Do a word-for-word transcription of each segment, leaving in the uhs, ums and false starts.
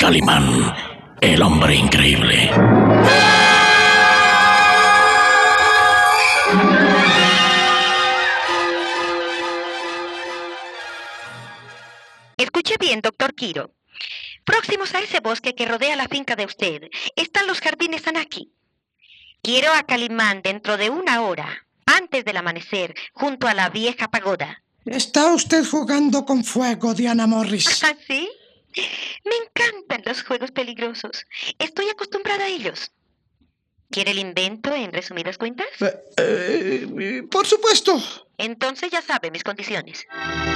Calimán, el hombre increíble. Escuche bien, doctor Quiro. Próximos a ese bosque que rodea la finca de usted están los jardines Anaki. Quiero a Calimán dentro de una hora, antes del amanecer, junto a la vieja pagoda. Está usted jugando con fuego, Diana Morris. ¿Ah, sí? Me encantan los juegos peligrosos. Estoy acostumbrada a ellos. ¿Quiere el invento en resumidas cuentas? Eh, eh, por supuesto. Entonces ya sabe mis condiciones.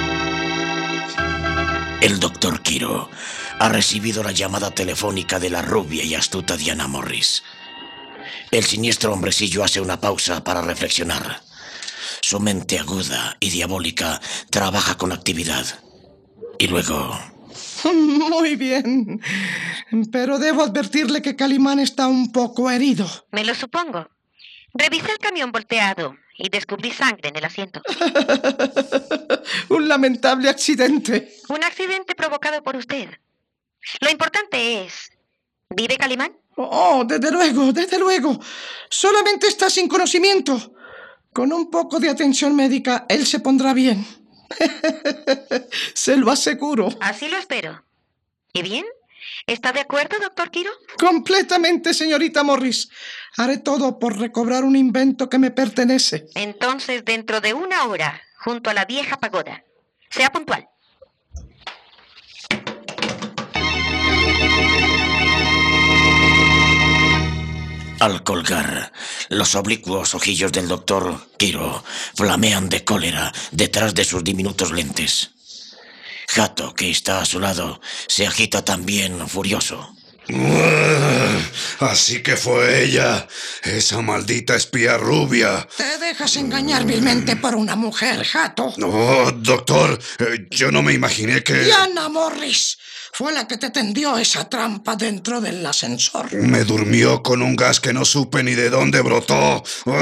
El doctor Quiro ha recibido la llamada telefónica de la rubia y astuta Diana Morris. El siniestro hombrecillo hace una pausa para reflexionar. Su mente aguda y diabólica trabaja con actividad. Y luego... Muy bien. Pero debo advertirle que Calimán está un poco herido. Me lo supongo. Revisé el camión volteado y descubrí sangre en el asiento. Un lamentable accidente. Un accidente provocado por usted. Lo importante es... ¿vive Calimán? Oh, desde luego, desde luego. Solamente está sin conocimiento. Con un poco de atención médica, él se pondrá bien. Se lo aseguro. Así lo espero. ¿Y bien? ¿Está de acuerdo, doctor Quiro? Completamente, señorita Morris. Haré todo por recobrar un invento que me pertenece. Entonces, dentro de una hora, junto a la vieja pagoda. Sea puntual. Al colgar, los oblicuos ojillos del doctor Quiro flamean de cólera detrás de sus diminutos lentes. Hato, que está a su lado, se agita también furioso. Así que fue ella, esa maldita espía rubia. Te dejas engañar vilmente por una mujer, Hato. No, doctor, eh, yo no me imaginé que... Diana Morris fue la que te tendió esa trampa dentro del ascensor. Me durmió con un gas que no supe ni de dónde brotó.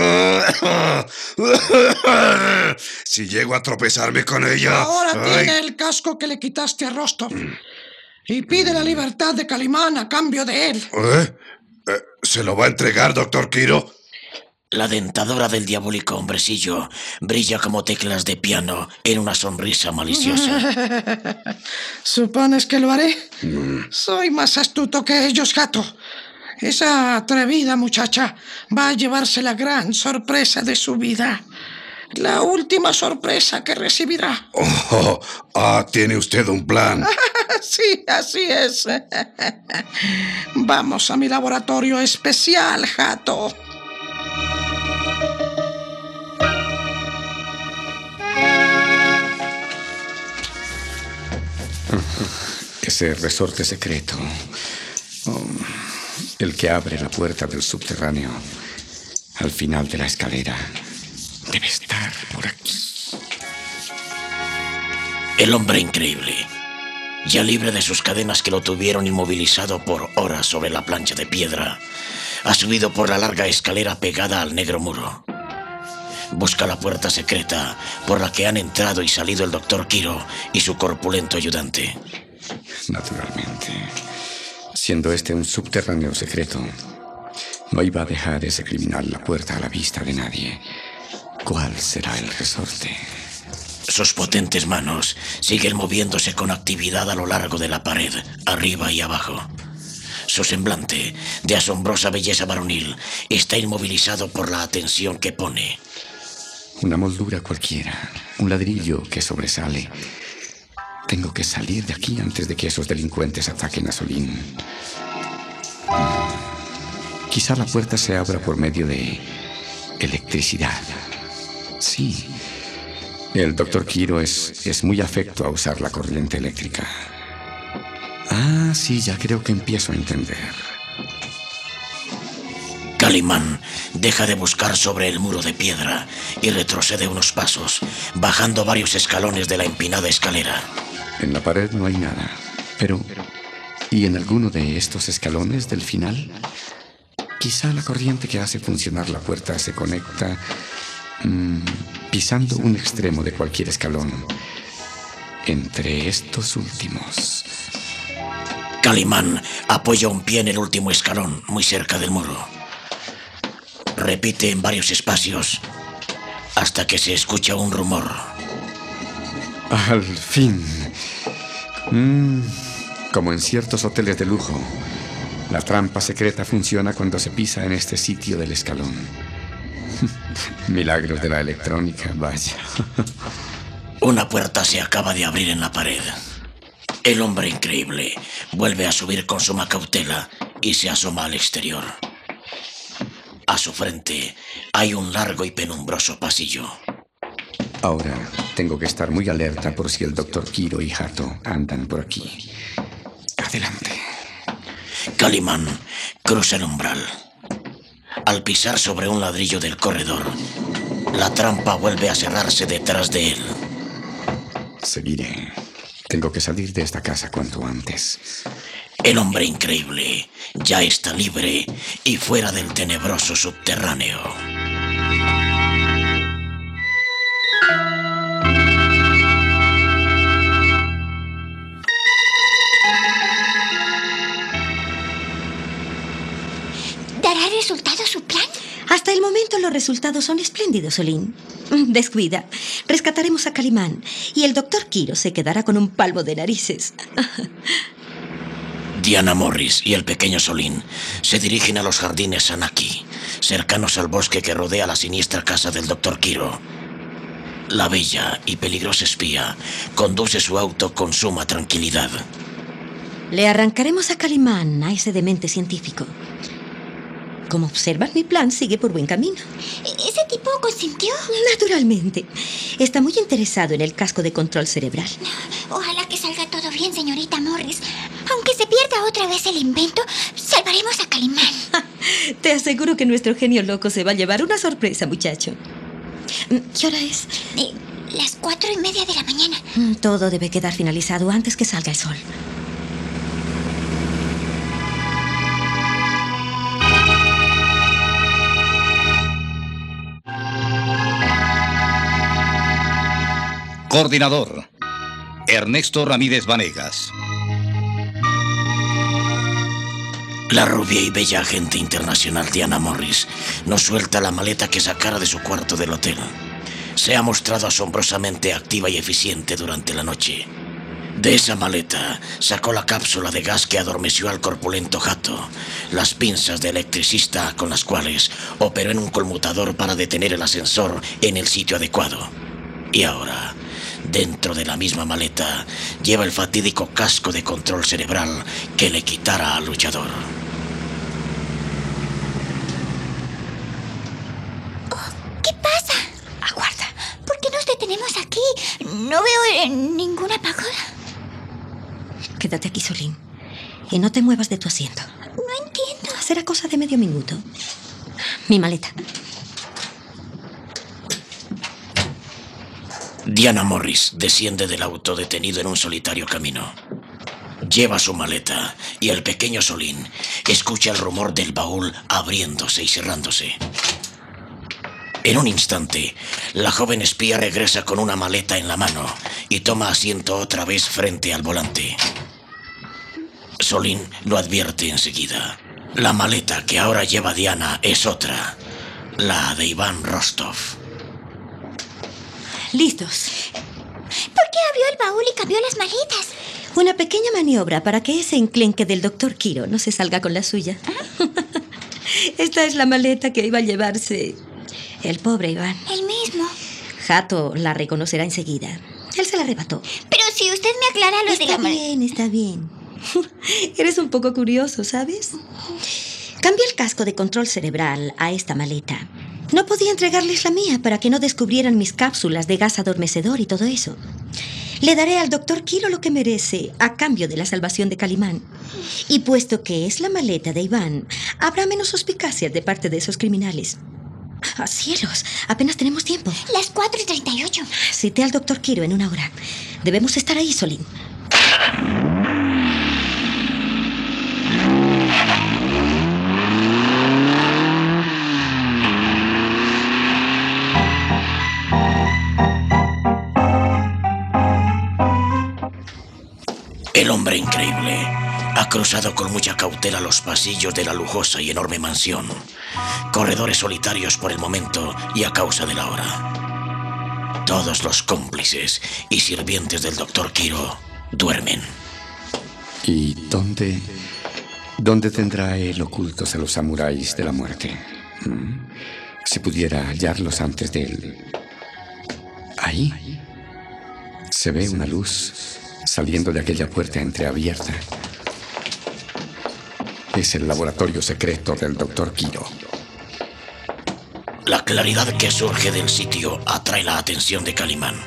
Si llego a tropezarme con ella... Ahora ay. tiene el casco que le quitaste a Rostov. Y pide la libertad de Calimán a cambio de él. ¿Eh? ¿Eh? ¿Se lo va a entregar, doctor Quiro? La dentadura del diabólico hombrecillo brilla como teclas de piano en una sonrisa maliciosa. ¿Supones que lo haré? Mm. Soy más astuto que ellos, Hato. Esa atrevida muchacha va a llevarse la gran sorpresa de su vida. La última sorpresa que recibirá. Oh, ah, tiene usted un plan. Sí, así es. Vamos a mi laboratorio especial, Hato. Ese resorte secreto, oh, el que abre la puerta del subterráneo al final de la escalera, debe estar por aquí. El hombre increíble, ya libre de sus cadenas que lo tuvieron inmovilizado por horas sobre la plancha de piedra, ha subido por la larga escalera pegada al negro muro. Busca la puerta secreta por la que han entrado y salido el doctor Quiro y su corpulento ayudante. Naturalmente, siendo este un subterráneo secreto, no iba a dejar ese criminal la puerta a la vista de nadie. ¿Cuál será el resorte? Sus potentes manos siguen moviéndose con actividad a lo largo de la pared, arriba y abajo. Su semblante, de asombrosa belleza varonil, está inmovilizado por la atención que pone. Una moldura cualquiera, un ladrillo que sobresale. Tengo que salir de aquí antes de que esos delincuentes ataquen a Solín. Quizá la puerta se abra por medio de electricidad. Sí, el doctor Quiro es, es muy afecto a usar la corriente eléctrica. Ah, sí, ya creo que empiezo a entender. Calimán deja de buscar sobre el muro de piedra y retrocede unos pasos, bajando varios escalones de la empinada escalera. En la pared no hay nada, pero... ¿y en alguno de estos escalones del final? Quizá la corriente que hace funcionar la puerta se conecta mmm, pisando un extremo de cualquier escalón. Entre estos últimos... Calimán apoya un pie en el último escalón, muy cerca del muro. Repite en varios espacios hasta que se escucha un rumor. Al fin. Mm, como en ciertos hoteles de lujo, la trampa secreta funciona cuando se pisa en este sitio del escalón. Milagros de la electrónica, vaya. Una puerta se acaba de abrir en la pared. El hombre increíble vuelve a subir con suma cautela y se asoma al exterior. A su frente hay un largo y penumbroso pasillo. Ahora tengo que estar muy alerta por si el doctor Quiro y Hato andan por aquí. Adelante. Calimán cruza el umbral. Al pisar sobre un ladrillo del corredor, la trampa vuelve a cerrarse detrás de él. Seguiré. Tengo que salir de esta casa cuanto antes. El hombre increíble ya está libre y fuera del tenebroso subterráneo. ¿Dará resultado su plan? Hasta el momento los resultados son espléndidos, Solín. Descuida. Rescataremos a Calimán y el doctor Quiro se quedará con un palmo de narices. Diana Morris y el pequeño Solín se dirigen a los jardines Sanaki, cercanos al bosque que rodea la siniestra casa del doctor Quiro. La bella y peligrosa espía conduce su auto con suma tranquilidad. Le arrancaremos a Calimán, a ese demente científico. Como observan, mi plan sigue por buen camino. ¿Ese tipo consintió? Naturalmente. Está muy interesado en el casco de control cerebral. Ojalá que salga todo bien, señorita Morris. Aunque se pierda otra vez el invento, salvaremos a Calimán. Te aseguro que nuestro genio loco se va a llevar una sorpresa, muchacho. ¿Qué hora es? Eh, las cuatro y media de la mañana. Todo debe quedar finalizado antes que salga el sol. Coordinador, Ernesto Ramírez Vanegas. La rubia y bella agente internacional Diana Morris no suelta la maleta que sacara de su cuarto del hotel. Se ha mostrado asombrosamente activa y eficiente durante la noche. De esa maleta sacó la cápsula de gas que adormeció al corpulento Hato, las pinzas de electricista con las cuales operó en un conmutador para detener el ascensor en el sitio adecuado. Y ahora, dentro de la misma maleta, lleva el fatídico casco de control cerebral que le quitara al luchador. Oh, ¿qué pasa? Aguarda. ¿Por qué nos detenemos aquí? No veo eh, ninguna pagoda. Quédate aquí, Solín. Y no te muevas de tu asiento. No entiendo. Será cosa de medio minuto. Mi maleta. Diana Morris desciende del auto detenido en un solitario camino. Lleva su maleta y el pequeño Solín escucha el rumor del baúl abriéndose y cerrándose. En un instante, la joven espía regresa con una maleta en la mano y toma asiento otra vez frente al volante. Solín lo advierte enseguida. La maleta que ahora lleva Diana es otra, la de Iván Rostov. Listos. ¿Por qué abrió el baúl y cambió las maletas? Una pequeña maniobra para que ese enclenque del doctor Quiro no se salga con la suya. Esta es la maleta que iba a llevarse el pobre Iván. El mismo. Hato la reconocerá enseguida. Él se la arrebató. Pero si usted me aclara lo de la maleta. Está bien, está bien. Eres un poco curioso, ¿sabes? Cambia el casco de control cerebral a esta maleta. No podía entregarles la mía para que no descubrieran mis cápsulas de gas adormecedor y todo eso. Le daré al doctor Quiro lo que merece a cambio de la salvación de Calimán. Y puesto que es la maleta de Iván, habrá menos suspicacias de parte de esos criminales. ¡Ah, cielos! Apenas tenemos tiempo. Las cuatro y treinta y ocho. Cité al doctor Quiro en una hora. Debemos estar ahí, Solín. El hombre increíble Ha cruzado con mucha cautela los pasillos de la lujosa y enorme mansión. Corredores solitarios por el momento y a causa de la hora. Todos los cómplices y sirvientes del doctor Quiro duermen. ¿Y dónde... dónde tendrá él ocultos a los samuráis de la muerte? ¿Mm? Si pudiera hallarlos antes de él. Ahí se ve una luz saliendo de aquella puerta entreabierta. Es el laboratorio secreto del doctor Quiro. La claridad que surge del sitio atrae la atención de Calimán.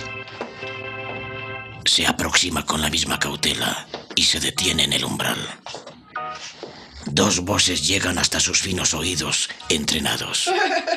Se aproxima con la misma cautela y se detiene en el umbral. Dos voces llegan hasta sus finos oídos entrenados.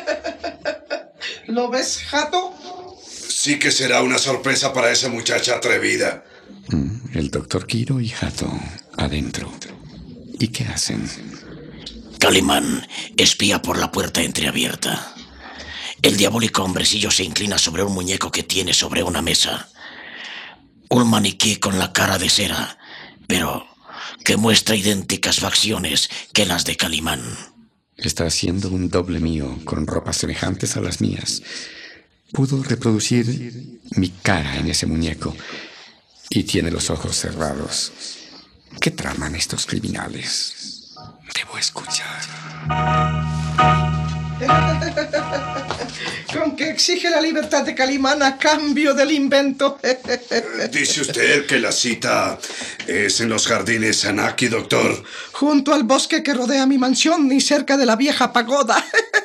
¿Lo ves, Hato? Sí que será una sorpresa para esa muchacha atrevida. Mm, el doctor Quiro y Hato adentro. ¿Y qué hacen? Calimán espía por la puerta entreabierta. El diabólico hombrecillo se inclina sobre un muñeco que tiene sobre una mesa. Un maniquí con la cara de cera, pero que muestra idénticas facciones que las de Calimán. Está haciendo un doble mío con ropas semejantes a las mías. Pudo reproducir mi cara en ese muñeco y tiene los ojos cerrados. ¿Qué traman estos criminales? Debo escuchar. Con que exige la libertad de Calimán a cambio del invento. Dice usted que la cita es en los jardines Sanaki, doctor. Junto al bosque que rodea mi mansión y cerca de la vieja pagoda.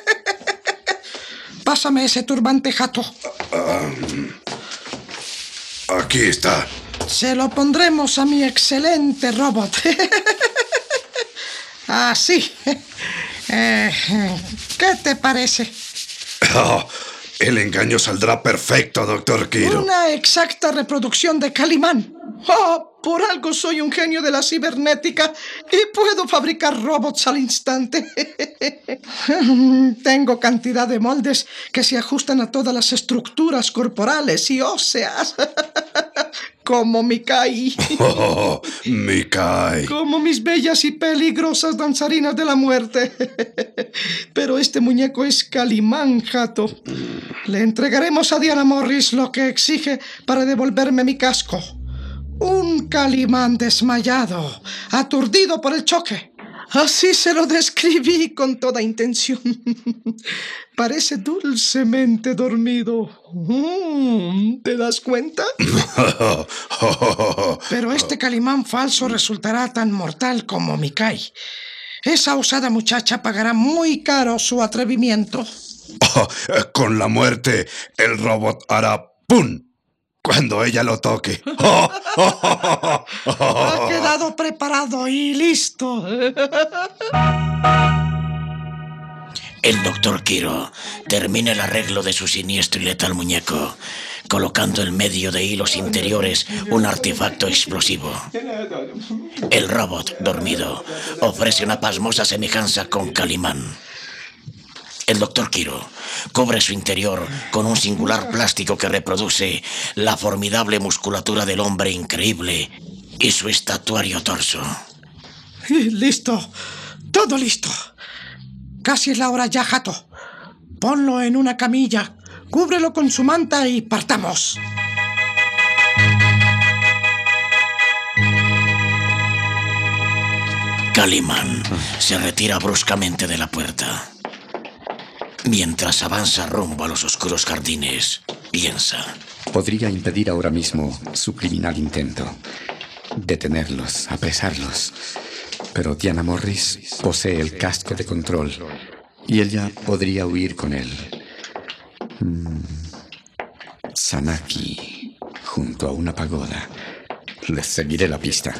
Pásame ese turbante, Hato. Um, aquí está. Se lo pondremos a mi excelente robot. Así. Eh, ¿Qué te parece? Oh, el engaño saldrá perfecto, doctor Quiro. Una exacta reproducción de Calimán. Oh, por algo soy un genio de la cibernética y puedo fabricar robots al instante. Tengo cantidad de moldes que se ajustan a todas las estructuras corporales y óseas. Como Mikai. Oh, Mikai. Como mis bellas y peligrosas danzarinas de la muerte. Pero este muñeco es Calimán, Hato. Le entregaremos a Diana Morris lo que exige para devolverme mi casco. Un Calimán desmayado, aturdido por el choque. Así se lo describí con toda intención. Parece dulcemente dormido. ¿Te das cuenta? Pero este Calimán falso resultará tan mortal como Mikai. Esa osada muchacha pagará muy caro su atrevimiento. Oh, con la muerte, el robot hará ¡pum! Cuando ella lo toque. Ha quedado preparado y listo. El doctor Quiro termina el arreglo de su siniestro y letal muñeco, colocando en medio de hilos interiores un artefacto explosivo. El robot, dormido, ofrece una pasmosa semejanza con Calimán. El doctor Quiro cubre su interior con un singular plástico que reproduce la formidable musculatura del hombre increíble y su estatuario torso. Listo. Todo listo. Casi es la hora ya, Hato. Ponlo en una camilla, cúbrelo con su manta y partamos. Calimán se retira bruscamente de la puerta. Mientras avanza rumbo a los oscuros jardines, piensa. Podría impedir ahora mismo su criminal intento. Detenerlos, apresarlos. Pero Diana Morris posee el casco de control y ella podría huir con él. Mm. Sanaki, junto a una pagoda. Les seguiré la pista.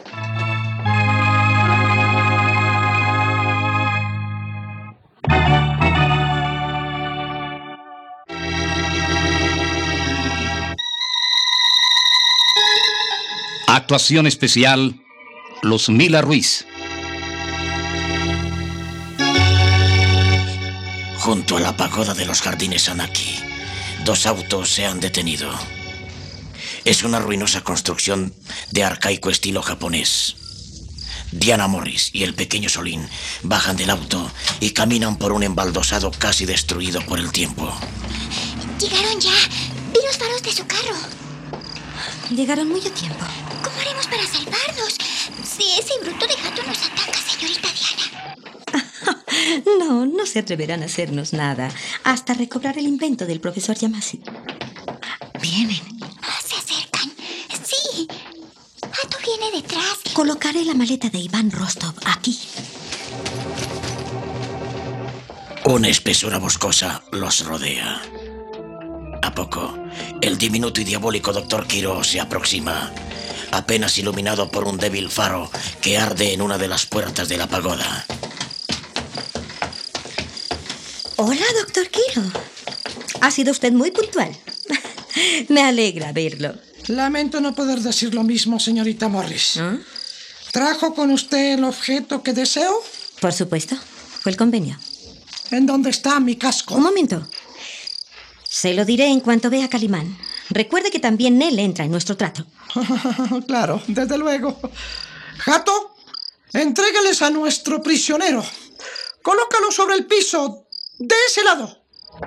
Actuación especial, Luzmila Ruiz. Junto a la pagoda de los jardines Sanaki, dos autos se han detenido. Es una ruinosa construcción de arcaico estilo japonés. Diana Morris y el pequeño Solín bajan del auto y caminan por un embaldosado casi destruido por el tiempo. Llegaron ya. Vi los faros de su carro. Llegaron muy a tiempo. ¿Cómo haremos para salvarnos? Si ese bruto de gato nos ataca, señorita Diana. No, no se atreverán a hacernos nada hasta recobrar el invento del profesor Yamasi. Vienen. Ah, se acercan. Sí. Hato viene detrás. Colocaré la maleta de Iván Rostov aquí. Una espesura boscosa los rodea. A poco, el diminuto y diabólico doctor Quiro se aproxima, apenas iluminado por un débil faro que arde en una de las puertas de la pagoda. Hola, doctor Quiro. Ha sido usted muy puntual. Me alegra verlo. Lamento no poder decir lo mismo, señorita Morris. ¿Ah? ¿Trajo con usted el objeto que deseo? Por supuesto. Fue el convenio. ¿En dónde está mi casco? Un momento. Se lo diré en cuanto vea a Calimán. Recuerde que también él entra en nuestro trato. Claro, desde luego. Hato, entrégales a nuestro prisionero. Colócalo sobre el piso, de ese lado.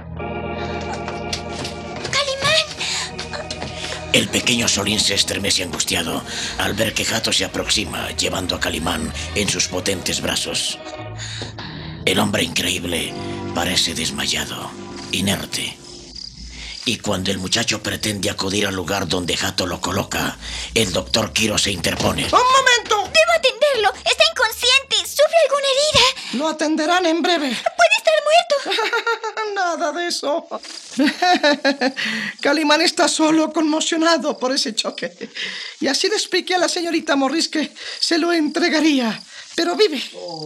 ¡Calimán! El pequeño Solín se estremece angustiado al ver que Hato se aproxima llevando a Calimán en sus potentes brazos. El hombre increíble parece desmayado, inerte. Y cuando el muchacho pretende acudir al lugar donde Hato lo coloca, el doctor Quiro se interpone. ¡Un momento! ¡Debo atenderlo! ¡Está inconsciente! ¿Sufre alguna herida? Lo atenderán en breve. ¡Puede estar muerto! Nada de eso. Calimán está solo, conmocionado por ese choque. Y así le expliqué a la señorita Morris que se lo entregaría. Pero vive.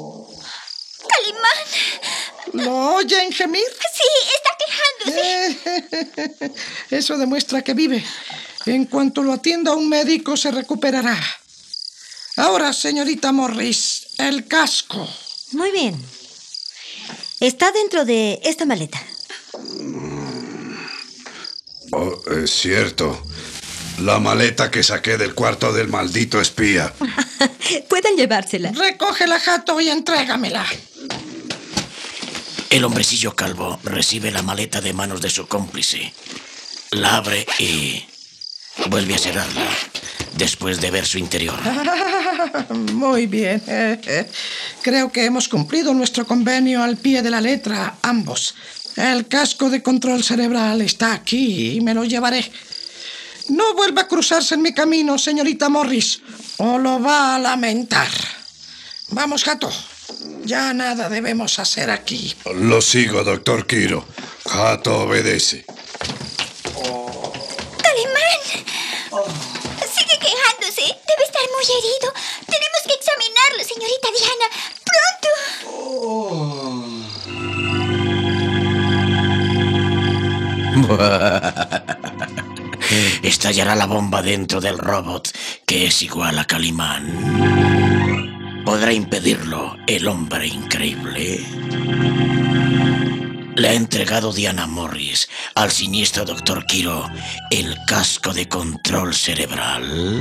¡Calimán! ¿Lo oyen gemir? Sí, está quejándose. Eso demuestra que vive. En cuanto lo atienda un médico, se recuperará. Ahora, señorita Morris, el casco. Muy bien. Está dentro de esta maleta. Oh, es cierto. La maleta que saqué del cuarto del maldito espía. Pueden llevársela. Recógela, Hato, y entrégamela. El hombrecillo calvo recibe la maleta de manos de su cómplice. La abre y vuelve a cerrarla después de ver su interior. Muy bien. Creo que hemos cumplido nuestro convenio al pie de la letra, ambos. El casco de control cerebral está aquí y me lo llevaré. No vuelva a cruzarse en mi camino, señorita Morris, o lo va a lamentar. Vamos, Hato. Ya nada debemos hacer aquí. Lo sigo, doctor Quiro. Hato obedece. ¡Calimán! Sigue quejándose. Debe estar muy herido. Tenemos que examinarlo, señorita Diana. ¡Pronto! Estallará la bomba dentro del robot, que es igual a Calimán. ¿Podrá impedirlo el hombre increíble? Le ha entregado Diana Morris al siniestro doctor Quiro el casco de control cerebral.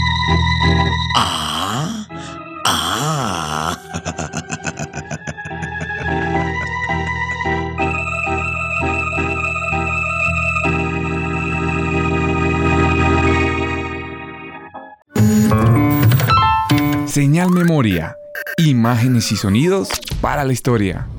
Ah, ah. Señal Memoria. Imágenes y sonidos para la historia.